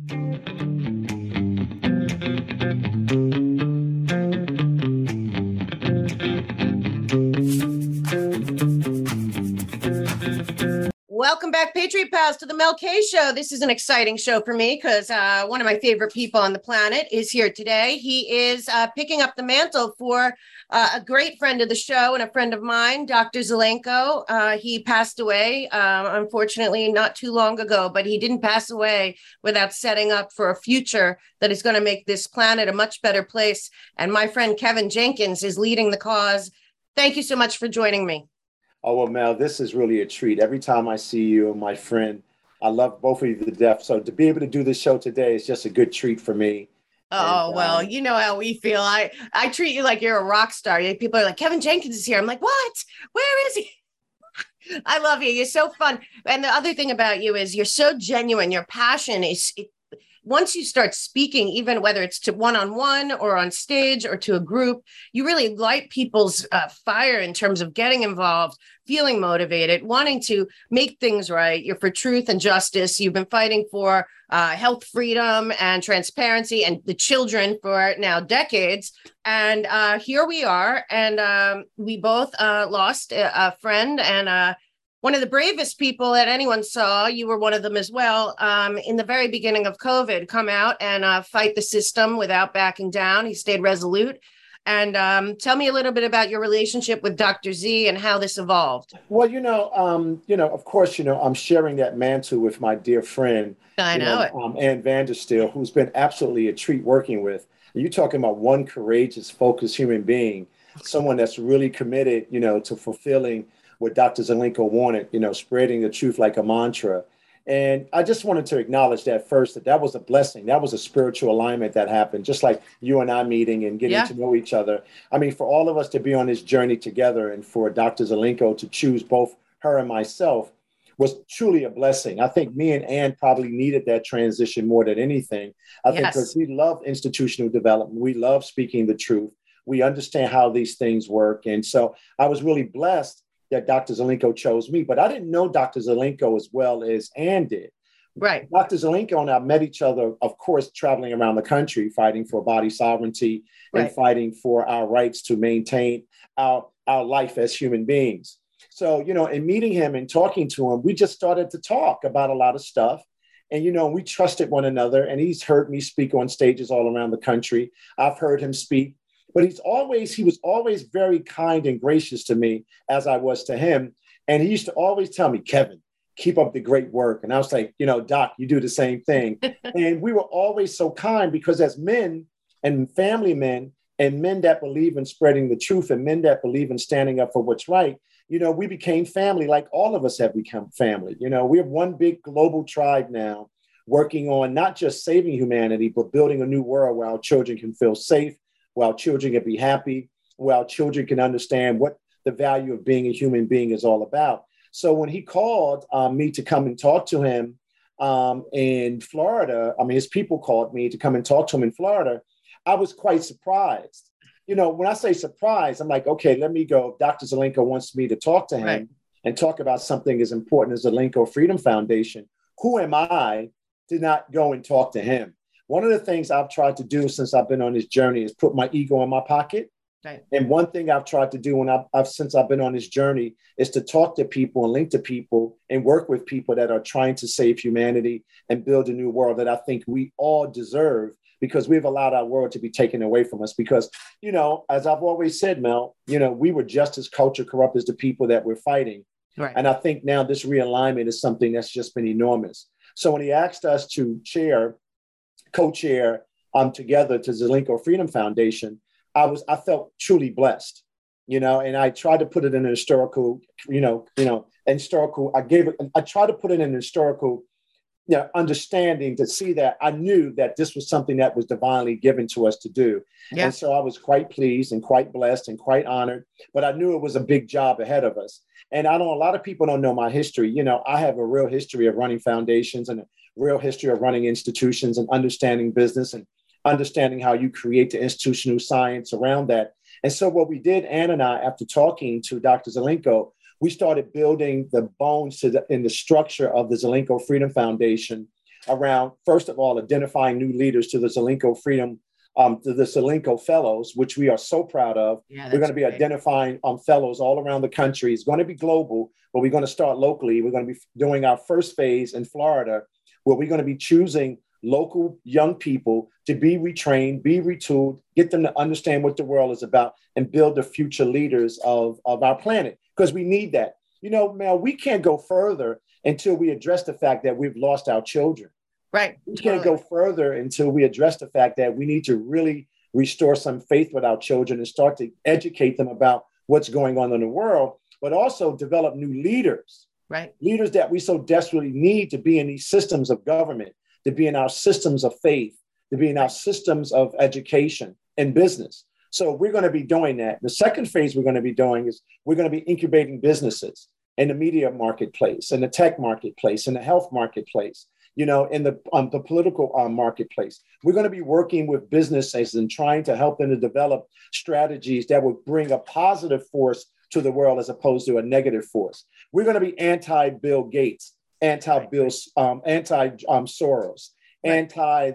Welcome back, Patriot Pals, to the Mel K Show. This is an exciting show for me because one of my favorite people on the planet is here today. He is picking up the mantle for a great friend of the show and a friend of mine, Dr. Zelenko. He passed away, unfortunately, not too long ago, but he didn't pass away without setting up for a future that is going to make this planet a much better place. And my friend Kevin Jenkins is leading the cause. Thank you so much for joining me. Oh, well, Mel, this is really a treat. Every time I see you and my friend, I love both of you to death. So to be able to do this show today is just a good treat for me. Oh, well, you know how we feel. I treat you like you're a rock star. People are like, Kevin Jenkins is here. I'm like, what? Where is he? I love you. You're so fun. And the other thing about you is you're so genuine. Your passion is once you start speaking, even whether it's to one-on-one or on stage or to a group, you really light people's fire in terms of getting involved, feeling motivated, wanting to make things right. You're for truth and justice. You've been fighting for health freedom and transparency and the children for now decades. And here we are. And we both lost a friend and one of the bravest people that anyone saw. You were one of them as well. In the very beginning of COVID, come out and fight the system without backing down. He stayed resolute. And tell me a little bit about your relationship with Dr. Z and how this evolved. Well, of course, I'm sharing that mantle with my dear friend, I know it. Ann Vandersteel, who's been absolutely a treat working with. You're talking about one courageous, focused human being, someone that's really committed, to fulfilling what Dr. Zelenko wanted, spreading the truth like a mantra. And I just wanted to acknowledge that first, that was a blessing. That was a spiritual alignment that happened, just like you and I meeting and getting to know each other. I mean, for all of us to be on this journey together and for Dr. Zelenko to choose both her and myself was truly a blessing. I think me and Ann probably needed that transition more than anything. I think because we love institutional development. We love speaking the truth. We understand how these things work. And so I was really blessed that Dr. Zelenko chose me, but I didn't know Dr. Zelenko as well as Ann did. Right. Dr. Zelenko and I met each other, of course, traveling around the country, fighting for body sovereignty and fighting for our rights to maintain our life as human beings. So, in meeting him and talking to him, we just started to talk about a lot of stuff. And, we trusted one another, and he's heard me speak on stages all around the country. I've heard him speak. But he was always very kind and gracious to me as I was to him. And he used to always tell me, Kevin, keep up the great work. And I was like, Doc, you do the same thing. And we were always so kind because as men and family men and men that believe in spreading the truth and men that believe in standing up for what's right, we became family like all of us have become family. We're one big global tribe now working on not just saving humanity, but building a new world where our children can feel safe, where our children can be happy, where our children can understand what the value of being a human being is all about. So when he called me to come and talk to him in Florida, his people called me to come and talk to him in Florida, I was quite surprised. When I say surprised, I'm like, okay, let me go. If Dr. Zelenko wants me to talk to him and talk about something as important as the Zelenko Freedom Foundation, who am I to not go and talk to him? One of the things I've tried to do since I've been on this journey is put my ego in my pocket. Right. And one thing I've tried to do since I've been on this journey is to talk to people and link to people and work with people that are trying to save humanity and build a new world that I think we all deserve, because we've allowed our world to be taken away from us. Because, as I've always said, Mel, we were just as culture corrupt as the people that we're fighting. Right. And I think now this realignment is something that's just been enormous. So when he asked us to co-chair together to Zelenko Freedom Foundation, I felt truly blessed, and I tried to put it in a historical, I tried to put it in a historical understanding to see that I knew that this was something that was divinely given to us to do. Yeah. And so I was quite pleased and quite blessed and quite honored, but I knew it was a big job ahead of us. And I know a lot of people don't know my history. I have a real history of running foundations and a real history of running institutions and understanding business and understanding how you create the institutional science around that. And so what we did, Ann and I, after talking to Dr. Zelenko, we started building the bones in the structure of the Zelenko Freedom Foundation around, first of all, identifying new leaders to the Zelenko Freedom, to the Zelenko Fellows, which we are so proud of. Yeah, we're going to be identifying fellows all around the country. It's going to be global, but we're going to start locally. We're going to be doing our first phase in Florida, where we're going to be choosing local young people to be retrained, be retooled, get them to understand what the world is about, and build the future leaders of our planet, because we need that. You know, Mel, we can't go further until we address the fact that we've lost our children. Right. We can't go further until we address the fact that we need to really restore some faith with our children and start to educate them about what's going on in the world, but also develop new leaders. Right. Leaders that we so desperately need to be in these systems of government, to be in our systems of faith, to be in our systems of education and business. So we're going to be doing that. The second phase we're going to be doing is we're going to be incubating businesses in the media marketplace, in the tech marketplace, in the health marketplace, you know, in the political marketplace. We're going to be working with businesses and trying to help them to develop strategies that will bring a positive force to the world as opposed to a negative force. We're going to be anti-Bill Gates, anti-Bill, Soros, anti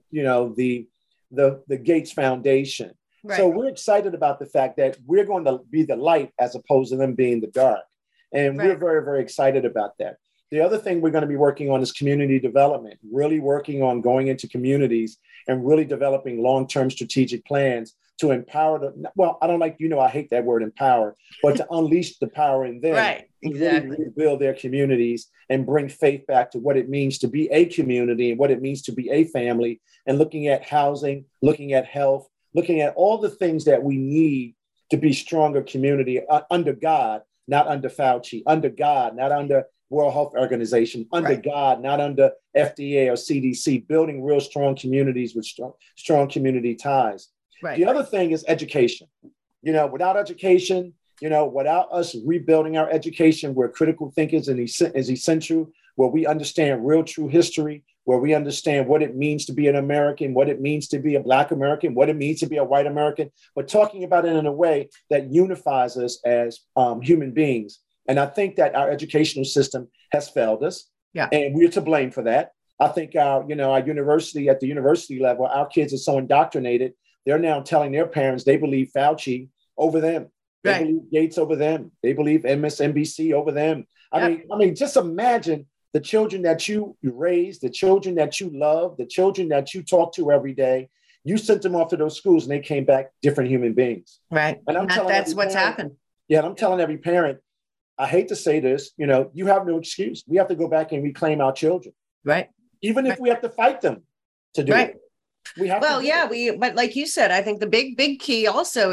the Gates Foundation. Right. So we're excited about the fact that we're going to be the light as opposed to them being the dark. And we're very, very excited about that. The other thing we're going to be working on is community development, really working on going into communities and really developing long-term strategic plans to empower them. Well, I don't like, I hate that word empower, but to unleash the power in them. Right, exactly. Really rebuild their communities and bring faith back to what it means to be a community and what it means to be a family, and looking at housing, looking at health, looking at all the things that we need to be stronger community under God, not under Fauci, under God, not under World Health Organization, under God, not under FDA or CDC, building real strong communities with strong community ties. Right. The other thing is education. Without education, without us rebuilding our education, where critical thinking is essential, where we understand real true history, where we understand what it means to be an American, what it means to be a Black American, what it means to be a white American, but talking about it in a way that unifies us as human beings. And I think that our educational system has failed us, and we're to blame for that. I think our university, at the university level, our kids are so indoctrinated, they're now telling their parents they believe Fauci over them. They believe Gates over them. They believe MSNBC over them. I mean, just imagine the children that you raised, the children that you love, the children that you talk to every day. You sent them off to those schools and they came back different human beings. Right. And that's what's happened. Yeah. And I'm telling every parent, I hate to say this, you have no excuse. We have to go back and reclaim our children. Right. Even if we have to fight them to do it. We have but like you said, I think the big key also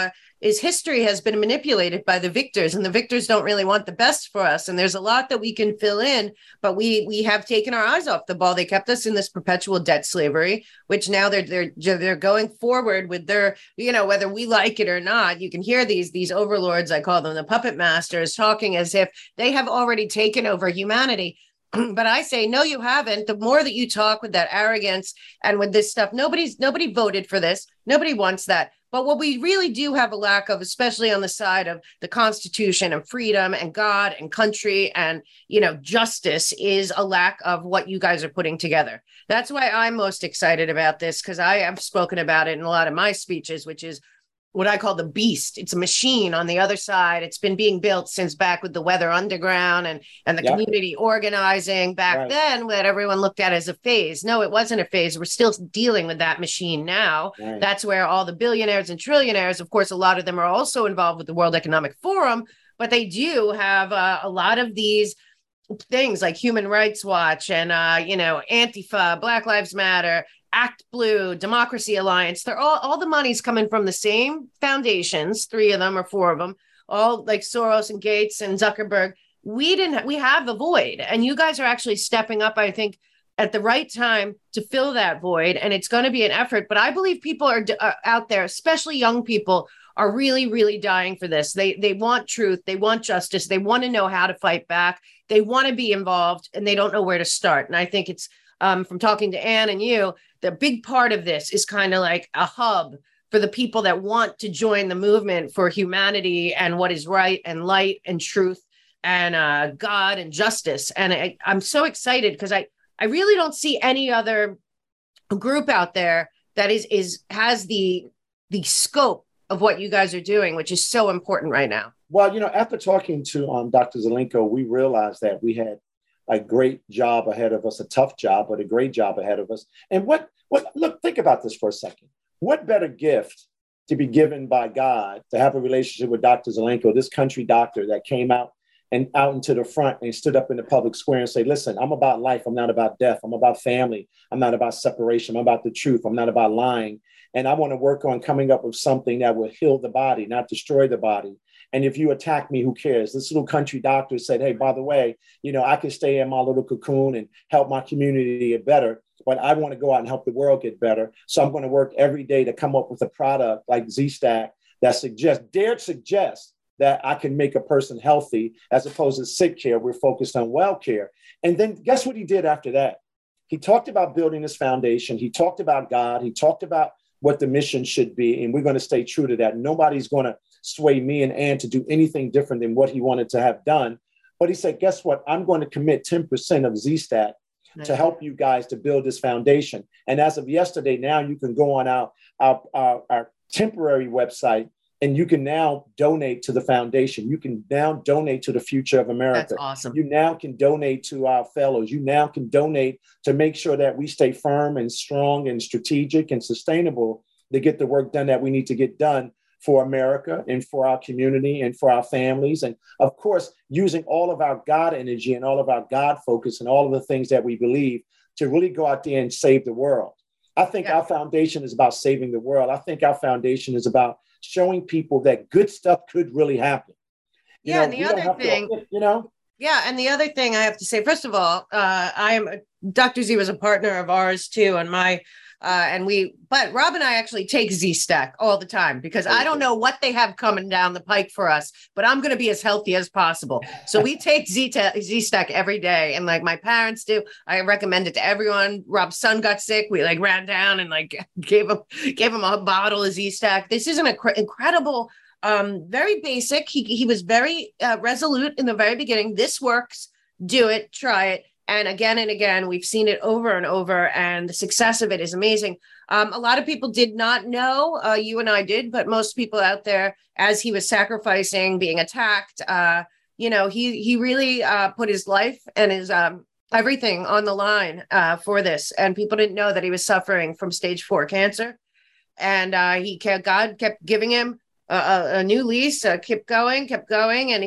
is history has been manipulated by the victors, and the victors don't really want the best for us. And there's a lot that we can fill in, but we have taken our eyes off the ball. They kept us in this perpetual debt slavery, which now they're going forward with their, whether we like it or not. You can hear these overlords, I call them the puppet masters, talking as if they have already taken over humanity. But I say, no, you haven't. The more that you talk with that arrogance and with this stuff, nobody voted for this. Nobody wants that. But what we really do have a lack of, especially on the side of the Constitution and freedom and God and country and, justice, is a lack of what you guys are putting together. That's why I'm most excited about this, because I have spoken about it in a lot of my speeches, which is what I call the beast. It's a machine on the other side. It's been being built since back with the Weather Underground and the community organizing back then, that everyone looked at as a phase. No, it wasn't a phase. We're still dealing with that machine now. Right. That's where all the billionaires and trillionaires, of course, a lot of them are also involved with the World Economic Forum, but they do have a lot of these things like Human Rights Watch and, Antifa, Black Lives Matter, Act Blue, Democracy Alliance. They're all the money's coming from the same foundations, 3 of them or 4 of them, all like Soros and Gates and Zuckerberg. We have a void, and you guys are actually stepping up, I think, at the right time to fill that void. And it's going to be an effort, but I believe people are out there, especially young people, are really, really dying for this. They want truth. They want justice. They want to know how to fight back. They want to be involved, and they don't know where to start. And I think it's from talking to Ann and you, the big part of this is kind of like a hub for the people that want to join the movement for humanity and what is right and light and truth and God and justice. And I'm so excited because I really don't see any other group out there that has the scope of what you guys are doing, which is so important right now. Well, after talking to Dr. Zelenko, we realized that we had a great job ahead of us, a tough job, but a great job ahead of us. And look, think about this for a second. What better gift to be given by God to have a relationship with Dr. Zelenko, this country doctor that came out into the front and stood up in the public square and say, listen, I'm about life. I'm not about death. I'm about family. I'm not about separation. I'm about the truth. I'm not about lying. And I want to work on coming up with something that will heal the body, not destroy the body. And if you attack me, who cares? This little country doctor said, hey, by the way, I can stay in my little cocoon and help my community get better, but I want to go out and help the world get better. So I'm going to work every day to come up with a product like Z-Stack that suggests that I can make a person healthy as opposed to sick care. We're focused on well care. And then guess what he did after that? He talked about building this foundation. He talked about God. He talked about what the mission should be. And we're going to stay true to that. Nobody's going to sway me and Ann to do anything different than what he wanted to have done. But he said, guess what? I'm going to commit 10% of Z-Stack to help you guys to build this foundation. And as of yesterday, now you can go on our temporary website and you can now donate to the foundation. You can now donate to the future of America. That's awesome. You now can donate to our fellows. You now can donate to make sure that we stay firm and strong and strategic and sustainable to get the work done that we need to get done for America and for our community and for our families. And of course, using all of our God energy and all of our God focus and all of the things that we believe to really go out there and save the world. I think our foundation is about saving the world. I think our foundation is about showing people that good stuff could really happen. And the other thing, and the other thing I have to say, first of all, Dr. Z was a partner of ours too. And but Rob and I actually take Z-Stack all the time because I don't know what they have coming down the pike for us, but I'm going to be as healthy as possible. So we take Z-Stack every day. And like my parents do, I recommend it to everyone. Rob's son got sick. We ran down and gave him a bottle of Z-Stack. This is an incredible, very basic. He was very resolute in the very beginning. This works. Do it. Try it. And again, we've seen it over and over, and the success of it is amazing. A lot of people did not know, you and I did, but most people out there, as he was sacrificing, being attacked, he really put his life and his everything on the line for this. And people didn't know that he was suffering from stage 4 cancer. And God kept giving him a new lease, kept going. And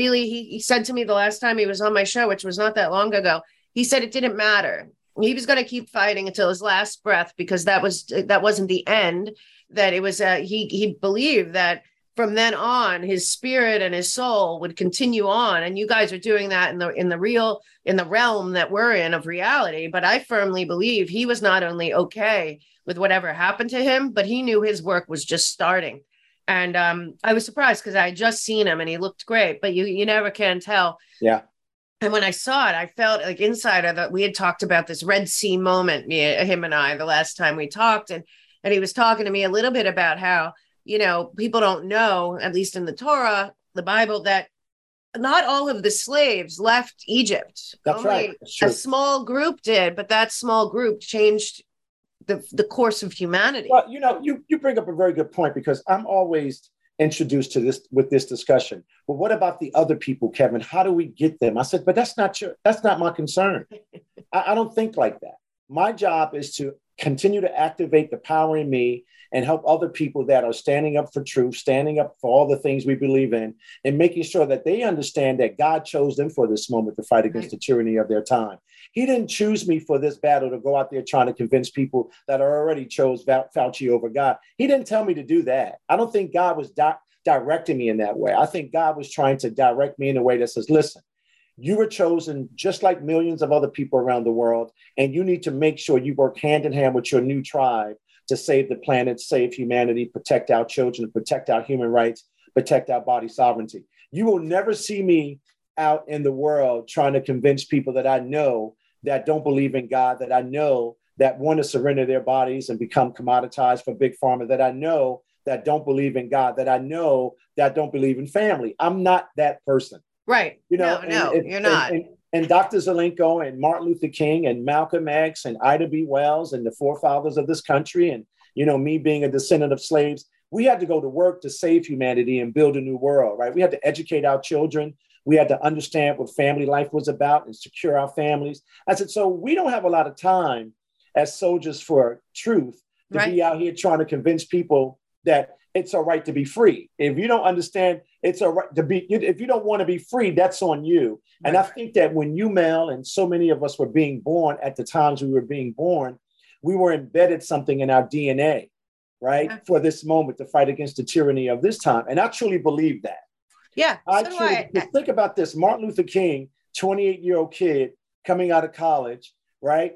he said to me the last time he was on my show, which was not that long ago, he said it didn't matter. He was going to keep fighting until his last breath, because that wasn't the end, that it was, he believed that from then on, his spirit and his soul would continue on. And you guys are doing that in the realm that we're in of reality. But I firmly believe he was not only okay with whatever happened to him, but he knew his work was just starting. And I was surprised because I had just seen him and he looked great, but you never can tell. Yeah. And when I saw it, I felt like inside that we had talked about this Red Sea moment, him and I, the last time we talked. And he was talking to me a little bit about how, people don't know, at least in the Torah, the Bible, that not all of the slaves left Egypt. That's right. A small group did, but that small group changed the course of humanity. Well, you bring up a very good point, because I'm always introduced to this with this discussion. Well, what about the other people, Kevin? How do we get them? I said, but that's not my concern. I don't think like that. My job is to continue to activate the power in me and help other people that are standing up for truth, standing up for all the things we believe in, and making sure that they understand that God chose them for this moment to fight against the tyranny of their time. He didn't choose me for this battle to go out there trying to convince people that are already chose Fauci over God. He didn't tell me to do that. I don't think God was directing me in that way. I think God was trying to direct me in a way that says, listen, you were chosen just like millions of other people around the world, and you need to make sure you work hand in hand with your new tribe to save the planet, save humanity, protect our children, protect our human rights, protect our body sovereignty. You will never see me out in the world trying to convince people that I know that don't believe in God, that I know that want to surrender their bodies and become commoditized for big pharma, that I know that don't believe in God, that I know that don't believe in family. I'm not that person. Right. No, you're not. and Dr. Zelenko and Martin Luther King and Malcolm X and Ida B. Wells and the forefathers of this country, and, you know, me being a descendant of slaves, we had to go to work to save humanity and build a new world, right? We had to educate our children. We had to understand what family life was about and secure our families. I said, so we don't have a lot of time as soldiers for truth to be out here trying to convince people that it's all right to be free. If you don't understand, it's all right to be, if you don't want to be free, that's on you. And I think that when you, Mel, and so many of us were being born at the times we were being born, we were embedded something in our DNA, right? For this moment to fight against the tyranny of this time. And I truly believe that. Yeah. Think about this. Martin Luther King, 28-year-old kid coming out of college, right?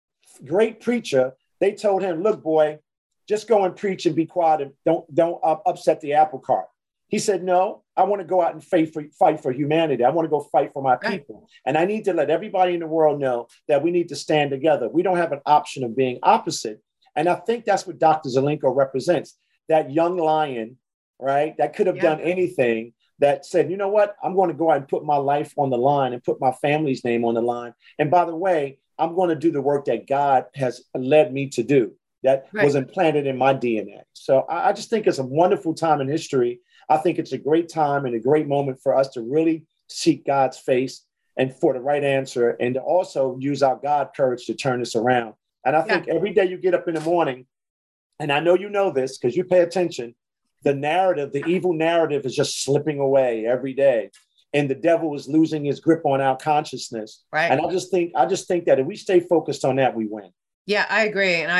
Great preacher. They told him, look, boy, just go and preach and be quiet and don't upset the apple cart. He said, no, I want to go out and fight for humanity. I want to go fight for my people. And I need to let everybody in the world know that we need to stand together. We don't have an option of being opposite. And I think that's what Dr. Zelenko represents, that young lion, right? That could have done anything, that said, you know what? I'm going to go out and put my life on the line and put my family's name on the line. And by the way, I'm going to do the work that God has led me to do, that was implanted in my DNA. So I just think it's a wonderful time in history. I think it's a great time and a great moment for us to really seek God's face and for the right answer, and to also use our God courage to turn this around. And I think every day you get up in the morning, and I know you know this because you pay attention, the narrative, the evil narrative is just slipping away every day. And the devil is losing his grip on our consciousness. And I just think that if we stay focused on that, we win. Yeah, I agree. And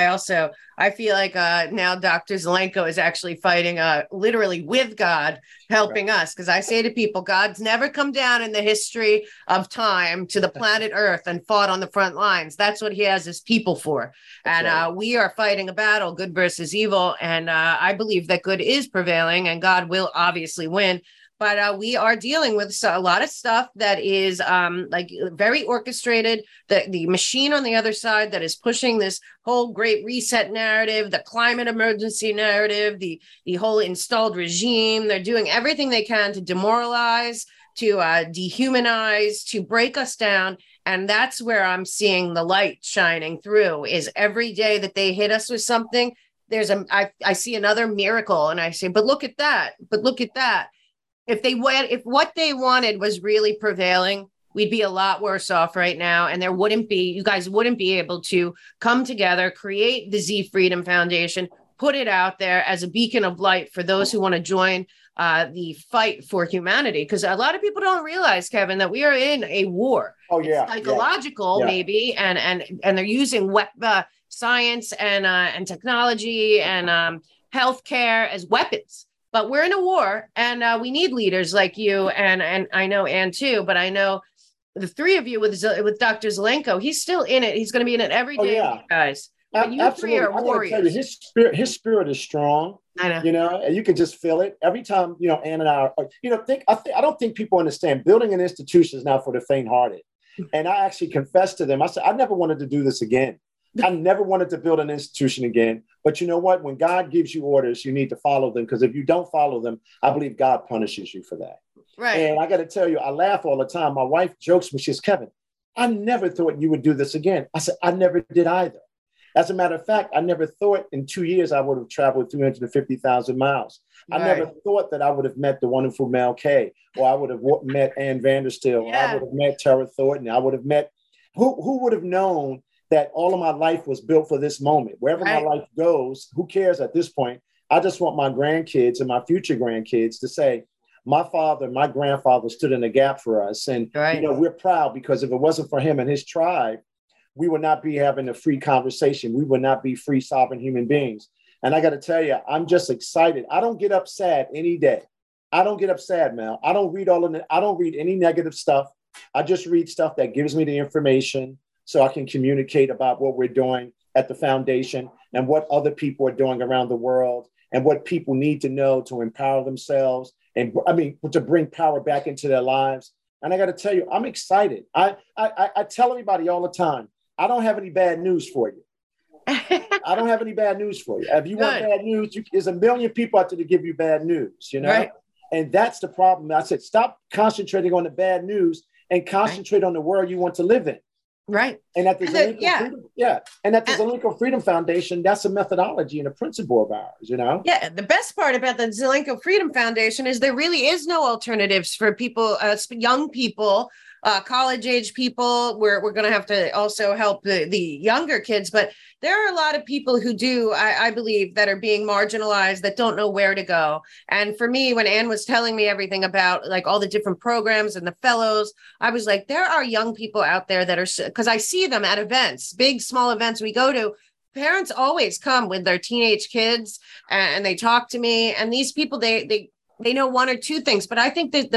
I feel like now Dr. Zelenko is actually fighting literally with God, helping us. Because I say to people, God's never come down in the history of time to the planet Earth and fought on the front lines. That's what he has his people for. And we are fighting a battle, good versus evil. And I believe that good is prevailing and God will obviously win. But we are dealing with a lot of stuff that is like very orchestrated. The machine on the other side that is pushing this whole great reset narrative, the climate emergency narrative, the whole installed regime. They're doing everything they can to demoralize, to dehumanize, to break us down. And that's where I'm seeing the light shining through, is every day that they hit us with something, I see another miracle. And I say, but look at that. But look at that. If what they wanted was really prevailing, we'd be a lot worse off right now. And you guys wouldn't be able to come together, create the Z Freedom Foundation, put it out there as a beacon of light for those who want to join the fight for humanity. Because a lot of people don't realize, Kevin, that we are in a war. It's psychological, maybe, and they're using science and technology and healthcare as weapons. But we're in a war, and we need leaders like you, and I know Ann too. But I know the three of you with Dr. Zelenko, he's still in it. He's going to be in it every day, guys. But you three are warriors. Tell you, his spirit is strong. I know. You know, and you can just feel it every time. You know, Ann and I are. You know, I don't think people understand building an institution is not for the faint-hearted. And I actually confessed to them. I said I never wanted to do this again. I never wanted to build an institution again. But you know what? When God gives you orders, you need to follow them. Because if you don't follow them, I believe God punishes you for that. Right. And I got to tell you, I laugh all the time. My wife jokes me. She says, Kevin, I never thought you would do this again. I said, I never did either. As a matter of fact, I never thought in 2 years I would have traveled 350,000 miles. Right. I never thought that I would have met the wonderful Mel K, or I would have met Ann Vandersteel, or I would have met Tara Thornton. I would have met, who would have known that all of my life was built for this moment. Wherever my life goes, who cares at this point? I just want my grandkids and my future grandkids to say, my father, my grandfather stood in the gap for us. And you know, we're proud, because if it wasn't for him and his tribe, we would not be having a free conversation. We would not be free, sovereign human beings. And I got to tell you, I'm just excited. I don't get up sad any day. I don't get up sad, Mel. I don't read I don't read any negative stuff. I just read stuff that gives me the information, so I can communicate about what we're doing at the foundation and what other people are doing around the world and what people need to know to empower themselves and, to bring power back into their lives. And I got to tell you, I'm excited. I tell everybody all the time, I don't have any bad news for you. I don't have any bad news for you. If you want bad news, there's a million people out there to give you bad news, you know? Right. And that's the problem. I said, stop concentrating on the bad news and concentrate on the world you want to live in. Right. And at the Zelenko Freedom Foundation, that's a methodology and a principle of ours, you know? Yeah. The best part about the Zelenko Freedom Foundation is there really is no alternatives for people, young people, college age people. We're going to have to also help the younger kids, but there are a lot of people who do, I believe, that are being marginalized, that don't know where to go. And for me, when Ann was telling me everything about like all the different programs and the fellows, I was like, there are young people out there that are, because I see them at events, big, small events we go to. Parents always come with their teenage kids and they talk to me. And these people, they know one or two things, but I think that the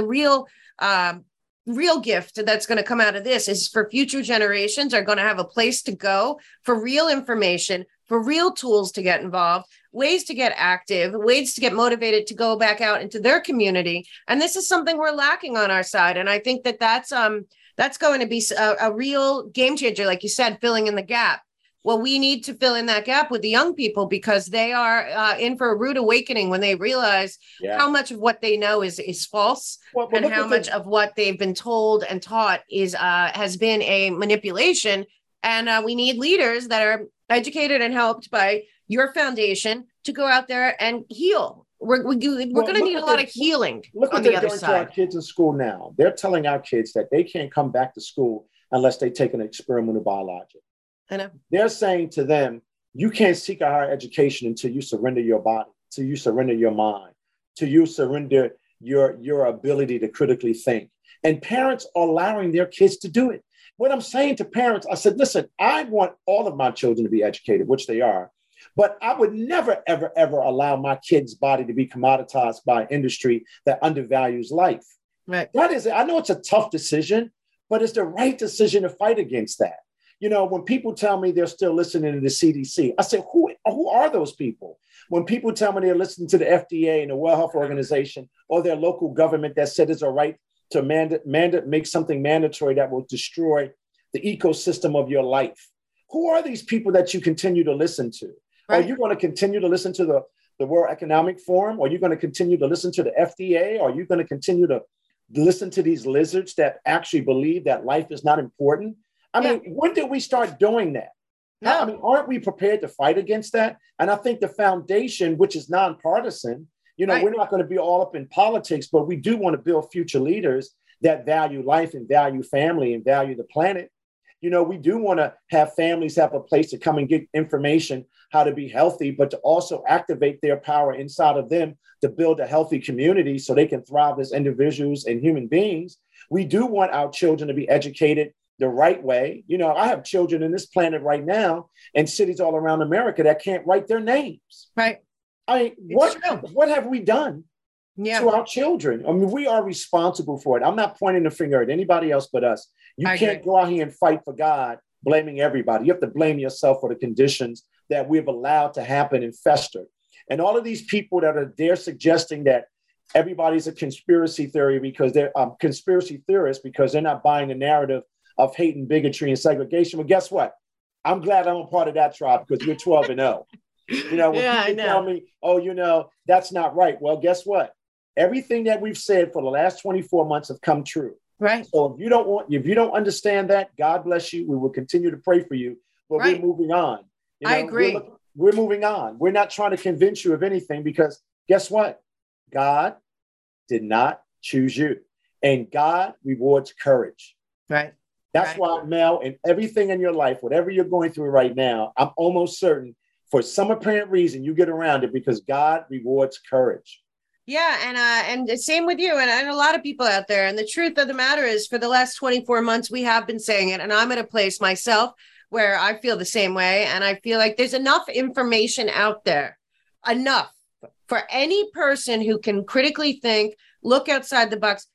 real gift that's going to come out of this is for future generations are going to have a place to go for real information, for real tools to get involved, ways to get active, ways to get motivated to go back out into their community. And this is something we're lacking on our side. And I think that that's going to be a real game changer, like you said, filling in the gap. Well, we need to fill in that gap with the young people because they are in for a rude awakening when they realize how much of what they know is false, and how much of what they've been told and taught has been a manipulation. And we need leaders that are educated and helped by your foundation to go out there and heal. We're going to need a lot of healing. Look what they're doing to our kids in school now. They're telling our kids that they can't come back to school unless they take an experimental biologic. I know. They're saying to them, you can't seek a higher education until you surrender your body, till you surrender your mind, till you surrender your ability to critically think. And parents are allowing their kids to do it. What I'm saying to parents, I said, listen, I want all of my children to be educated, which they are, but I would never, ever, ever allow my kid's body to be commoditized by an industry that undervalues life. Right. That is, I know it's a tough decision, but it's the right decision to fight against that. You know, when people tell me they're still listening to the CDC, I say, who are those people? When people tell me they're listening to the FDA and the World Health Organization or their local government that said it's a right to make something mandatory that will destroy the ecosystem of your life. Who are these people that you continue to listen to? Right. Are you going to continue to listen to the World Economic Forum? Are you going to continue to listen to the FDA? Are you going to continue to listen to these lizards that actually believe that life is not important? I mean, when did we start doing that? No. I mean, aren't we prepared to fight against that? And I think the foundation, which is nonpartisan, you know, we're not going to be all up in politics, but we do want to build future leaders that value life and value family and value the planet. You know, we do want to have families have a place to come and get information, how to be healthy, but to also activate their power inside of them to build a healthy community so they can thrive as individuals and human beings. We do want our children to be educated the right way. You know, I have children in this planet right now in cities all around America that can't write their names. Right. I mean, what have we done to our children? I mean, we are responsible for it. I'm not pointing the finger at anybody else but us. You can't go out here and fight for God, blaming everybody. You have to blame yourself for the conditions that we've allowed to happen and fester. And all of these people they're suggesting that everybody's a conspiracy theory because they're conspiracy theorists because they're not buying the narrative of hate and bigotry and segregation. Well, guess what? I'm glad I'm a part of that tribe because we're 12-0. You know, when people tell me, oh, you know, that's not right. Well, guess what? Everything that we've said for the last 24 months have come true. Right. So if you don't understand that, God bless you. We will continue to pray for you, but we're moving on. You know, I agree. We're moving on. We're not trying to convince you of anything because guess what? God did not choose you, and God rewards courage. Right. That's why, Mel, in everything in your life, whatever you're going through right now, I'm almost certain for some apparent reason you get around it because God rewards courage. Yeah. And same with you and a lot of people out there. And the truth of the matter is for the last 24 months, we have been saying it. And I'm at a place myself where I feel the same way. And I feel like there's enough information out there, enough for any person who can critically think, look outside the box.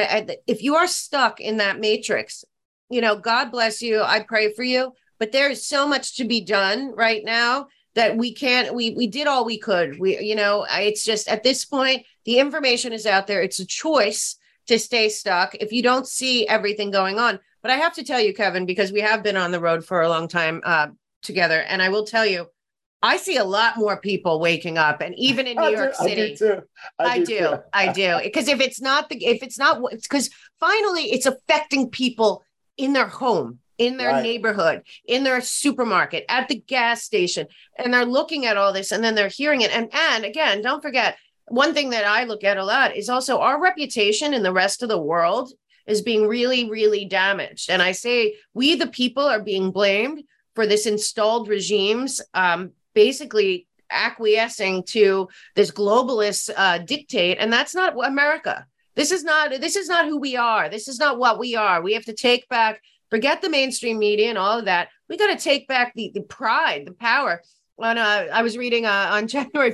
If you are stuck in that matrix, you know, God bless you. I pray for you. But there is so much to be done right now that we did all we could. It's just at this point, the information is out there. It's a choice to stay stuck if you don't see everything going on. But I have to tell you, Kevin, because we have been on the road for a long time together. And I will tell you, I see a lot more people waking up, and even in New York City, I do too. I do. Because it's because finally it's affecting people in their home, in their neighborhood, in their supermarket, at the gas station, and they're looking at all this, and then they're hearing it. And again, don't forget, one thing that I look at a lot is also our reputation in the rest of the world is being really, really damaged. And I say we, the people, are being blamed for this installed regime's basically acquiescing to this globalist dictate. And that's not America. This is not who we are. This is not what we are. We have to take back, forget the mainstream media and all of that. We got to take back the pride, the power. I was reading on July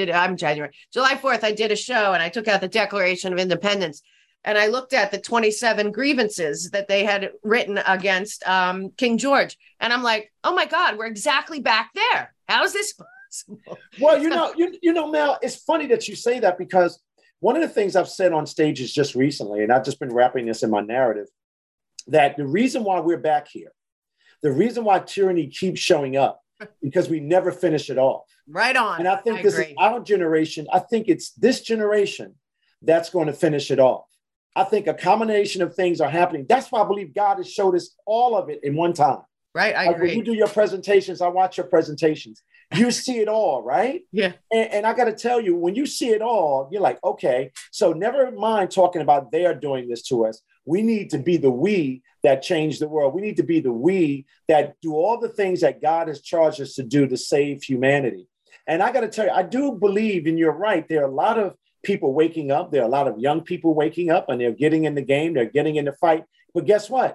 4th, I did a show and I took out the Declaration of Independence. And I looked at the 27 grievances that they had written against King George. And I'm like, oh my God, we're exactly back there. How is this possible? Well, you know, Mel, it's funny that you say that, because one of the things I've said on stages just recently, and I've just been wrapping this in my narrative, that the reason why we're back here, the reason why tyranny keeps showing up, because we never finish it off. Right on. And I think this is our generation. I think it's this generation that's going to finish it off. I think a combination of things are happening. That's why I believe God has showed us all of it in one time. Right. I agree. When you do your presentations, I watch your presentations. You see it all, right? Yeah. And I got to tell you, when you see it all, you're like, okay, so never mind talking about they're doing this to us. We need to be the we that change the world. We need to be the we that do all the things that God has charged us to do to save humanity. And I got to tell you, I do believe, and you're right, there are a lot of people waking up. There are a lot of young people waking up, and they're getting in the game. They're getting in the fight. But guess what?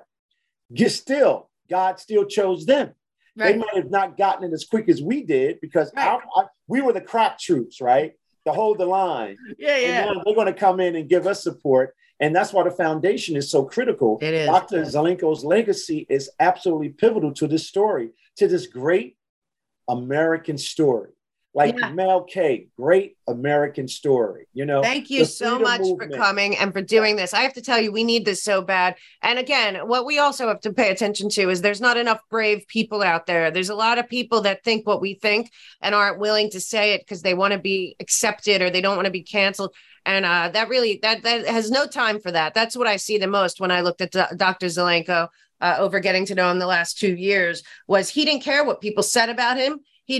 God still chose them. Right. They might have not gotten it as quick as we did, because we were the crack troops, right? To hold the line. Yeah. And now they're going to come in and give us support. And that's why the foundation is so critical. It is. Dr. Zelenko's legacy is absolutely pivotal to this story, to this great American story. Like Mel K, great American story, you know. Thank you so much for coming and for doing this. I have to tell you, we need this so bad. And again, what we also have to pay attention to is there's not enough brave people out there. There's a lot of people that think what we think and aren't willing to say it because they want to be accepted or they don't want to be canceled. And that has no time for that. That's what I see the most when I looked at Dr. Zelenko over getting to know him the last 2 years, was he didn't care what people said about him.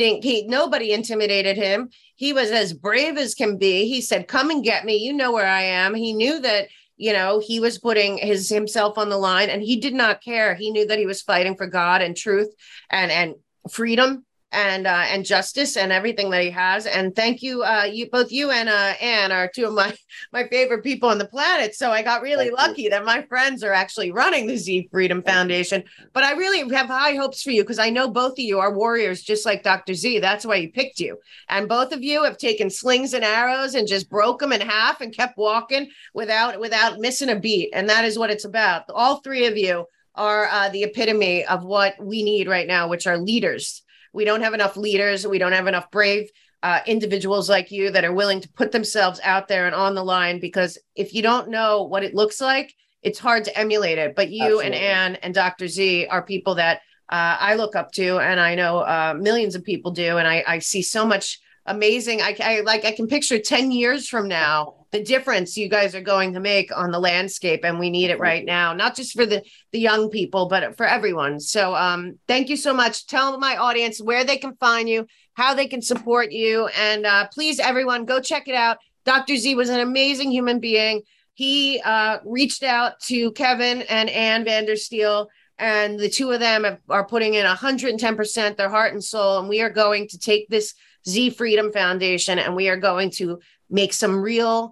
Nobody intimidated him. He was as brave as can be. He said, come and get me. You know where I am. He knew that, he was putting himself on the line, and he did not care. He knew that he was fighting for God and truth and freedom and justice and everything that he has. And thank you, both you and Ann are two of my favorite people on the planet. So I got really lucky that my friends are actually running the Z Freedom Foundation. But I really have high hopes for you, because I know both of you are warriors, just like Dr. Z. That's why he picked you. And both of you have taken slings and arrows and just broke them in half and kept walking without missing a beat. And that is what it's about. All three of you are the epitome of what we need right now, which are leaders. We don't have enough leaders. We don't have enough brave individuals like you that are willing to put themselves out there and on the line, because if you don't know what it looks like, it's hard to emulate it. But you and Ann and Dr. Z are people that I look up to, and I know millions of people do. And I see so much amazing. I can picture 10 years from now, the difference you guys are going to make on the landscape. And we need it right now, not just for the young people, but for everyone. So thank you so much. Tell my audience where they can find you, how they can support you. And please, everyone, go check it out. Dr. Z was an amazing human being. He reached out to Kevin and Ann Vandersteel, and the two of them are putting in 110% their heart and soul. And we are going to take this Z Freedom Foundation, and we are going to make some real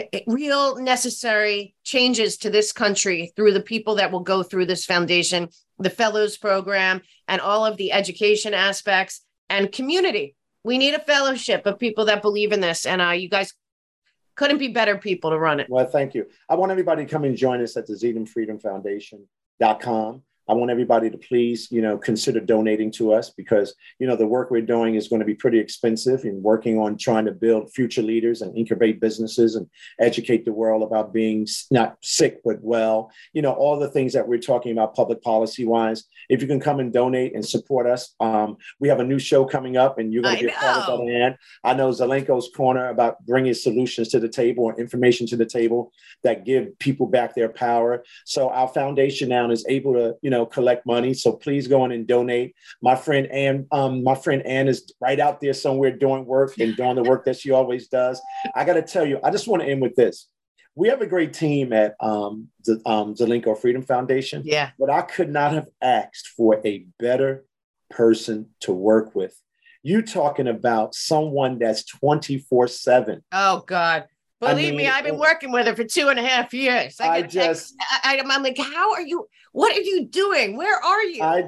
necessary changes to this country through the people that will go through this foundation, the fellows program, and all of the education aspects and community. We need a fellowship of people that believe in this. And you guys couldn't be better people to run it. Well, thank you. I want everybody to come and join us at the ZeedhamFreedomFoundation.com. I want everybody to please, consider donating to us because, the work we're doing is going to be pretty expensive and working on trying to build future leaders and incubate businesses and educate the world about being not sick, but well, all the things that we're talking about public policy wise. If you can come and donate and support us, we have a new show coming up and you're going to be a part of that. And I know Zelenko's Corner about bringing solutions to the table and information to the table that give people back their power. So our foundation now is able to, collect money. So please go in and donate. My friend Ann is right out there somewhere doing work and doing the work that she always does. I got to tell you, I just want to end with this. We have a great team at the Zelenko Freedom Foundation. Yeah. But I could not have asked for a better person to work with. You talking about someone that's 24/7. Oh God. Believe me, I've been working with her for 2.5 years. I'm like, how are you? What are you doing? Where are you? I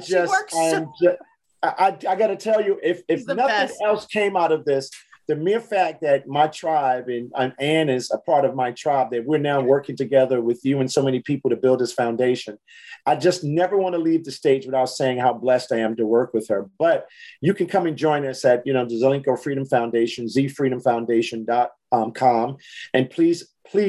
got to tell you, if nothing else came out of this, the mere fact that my tribe and Ann is a part of my tribe, that we're now working together with you and so many people to build this foundation. I just never want to leave the stage without saying how blessed I am to work with her. But you can come and join us at, the Zelenko Freedom Foundation, zfreedomfoundation.com. And please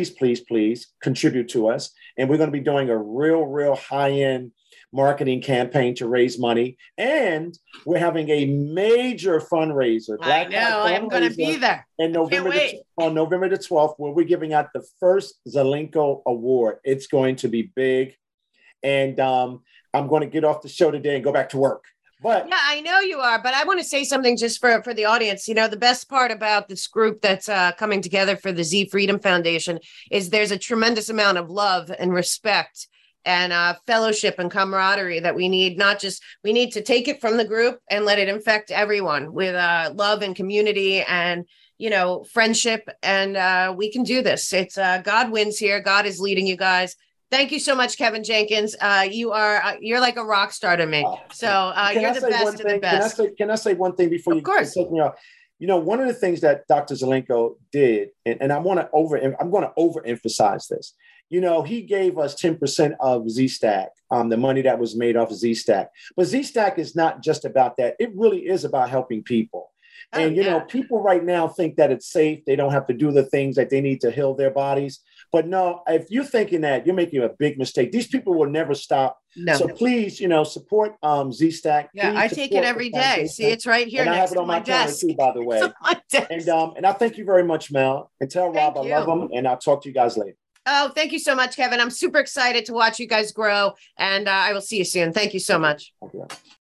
contribute to us. And we're going to be doing a real high-end marketing campaign to raise money. And we're having a major fundraiser. I know, I'm going to be there. And on November the 12th, where we're giving out the first Zelenko Award. It's going to be big. And I'm going to get off the show today and go back to work. But yeah, I know you are. But I want to say something just for the audience. The best part about this group that's coming together for the Z Freedom Foundation is there's a tremendous amount of love and respect and fellowship and camaraderie that we need. We need to take it from the group and let it infect everyone with love and community and, friendship. And we can do this. It's God wins here. God is leading you guys. Thank you so much, Kevin Jenkins. You're like a rock star to me. So you're the best of the best. Can I say one thing before you take me off? One of the things that Dr. Zelenko did, and I'm going to overemphasize this. He gave us 10% of Z-Stack, the money that was made off of Z-Stack. But Z-Stack is not just about that. It really is about helping people. And, people right now think that it's safe. They don't have to do the things that they need to heal their bodies. But no, if you're thinking that, you're making a big mistake. These people will never stop. No. So please, support Z-Stack. Yeah, I take it every day. See, it's right here. And I have it on my desk too, by the way. And I thank you very much, Mel. And tell Rob I love him. And I'll talk to you guys later. Oh, thank you so much, Kevin. I'm super excited to watch you guys grow. And I will see you soon. Thank you so much. Okay.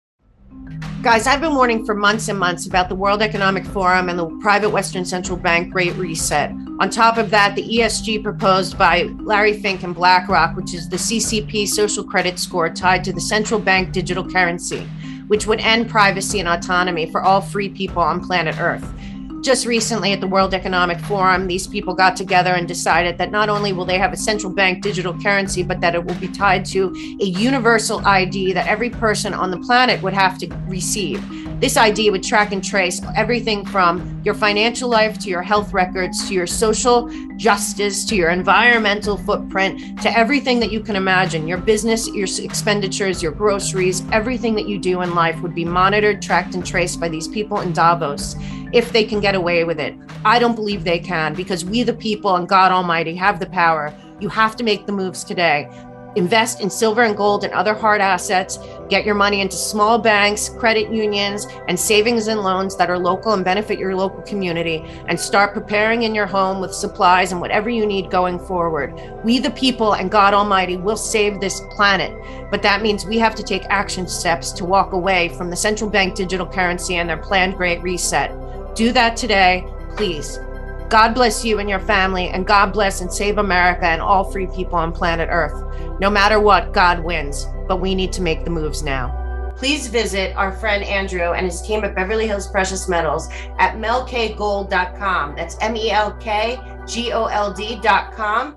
Guys, I've been warning for months and months about the World Economic Forum and the private Western Central Bank Great Reset. On top of that, the ESG proposed by Larry Fink and BlackRock, which is the CCP social credit score tied to the central bank digital currency, which would end privacy and autonomy for all free people on planet Earth. Just recently at the World Economic Forum, these people got together and decided that not only will they have a central bank digital currency, but that it will be tied to a universal ID that every person on the planet would have to receive. This ID would track and trace everything from your financial life to your health records, to your social justice, to your environmental footprint, to everything that you can imagine. Your business, your expenditures, your groceries, everything that you do in life would be monitored, tracked, and traced by these people in Davos. If they can get away with it. I don't believe they can, because we the people and God Almighty have the power. You have to make the moves today. Invest in silver and gold and other hard assets. Get your money into small banks, credit unions, and savings and loans that are local and benefit your local community, and start preparing in your home with supplies and whatever you need going forward. We the people and God Almighty will save this planet, but that means we have to take action steps to walk away from the central bank digital currency and their planned Great Reset. Do that today, please. God bless you and your family, and God bless and save America and all free people on planet Earth. No matter what, God wins, but we need to make the moves now. Please visit our friend Andrew and his team at Beverly Hills Precious Metals at melkgold.com. That's melkgold.com.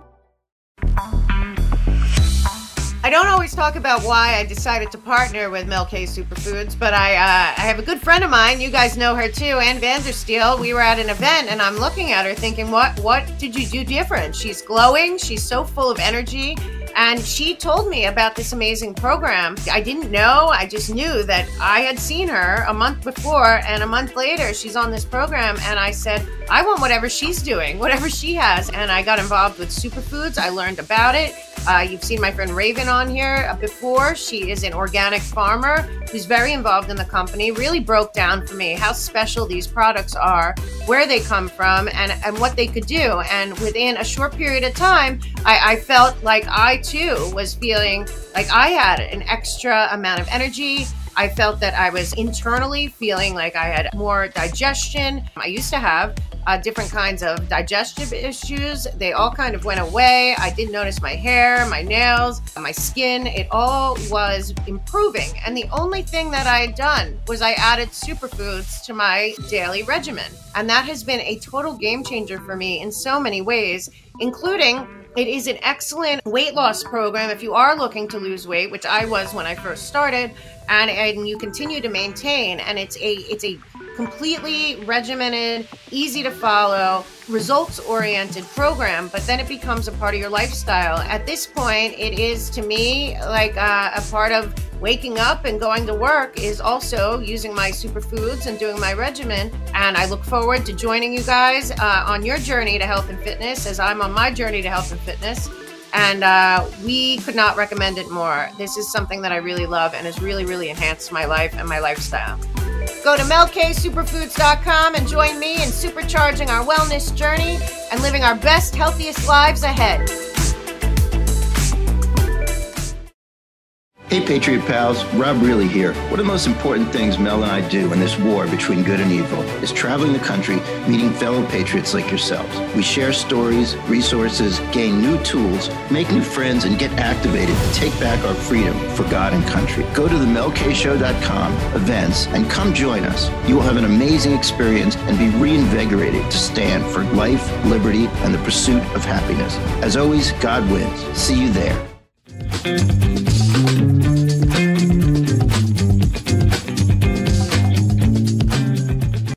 I don't always talk about why I decided to partner with Mel K Superfoods, but I have a good friend of mine. You guys know her too, Ann Vandersteel. We were at an event and I'm looking at her thinking, what did you do different? She's glowing. She's so full of energy. And she told me about this amazing program. I didn't know. I just knew that I had seen her a month before, and a month later, she's on this program. And I said, I want whatever she's doing, whatever she has. And I got involved with superfoods. I learned about it. You've seen my friend Raven on here before. She is an organic farmer who's very involved in the company, really broke down for me how special these products are, where they come from, and what they could do. And within a short period of time, I felt like I too was feeling like I had an extra amount of energy. I felt that I was internally feeling like I had more digestion. I used to have different kinds of digestive issues. They all kind of went away. I did notice my hair, my nails, my skin. It all was improving. And the only thing that I had done was I added superfoods to my daily regimen. And that has been a total game changer for me in so many ways, including it is an excellent weight loss program if you are looking to lose weight, which I was when I first started, and you continue to maintain. And it's a completely regimented, easy to follow, results-oriented program, but then it becomes a part of your lifestyle. At this point, it is to me like a part of waking up and going to work is also using my superfoods and doing my regimen. And I look forward to joining you guys on your journey to health and fitness as I'm on my journey to health and fitness. And we could not recommend it more. This is something that I really love and has really, really enhanced my life and my lifestyle. Go to melksuperfoods.com and join me in supercharging our wellness journey and living our best, healthiest lives ahead. Hey Patriot Pals, Rob Really here. One of the most important things Mel and I do in this war between good and evil is traveling the country, meeting fellow patriots like yourselves. We share stories, resources, gain new tools, make new friends, and get activated to take back our freedom for God and country. Go to themelkshow.com events and come join us. You will have an amazing experience and be reinvigorated to stand for life, liberty, and the pursuit of happiness. As always, God wins. See you there.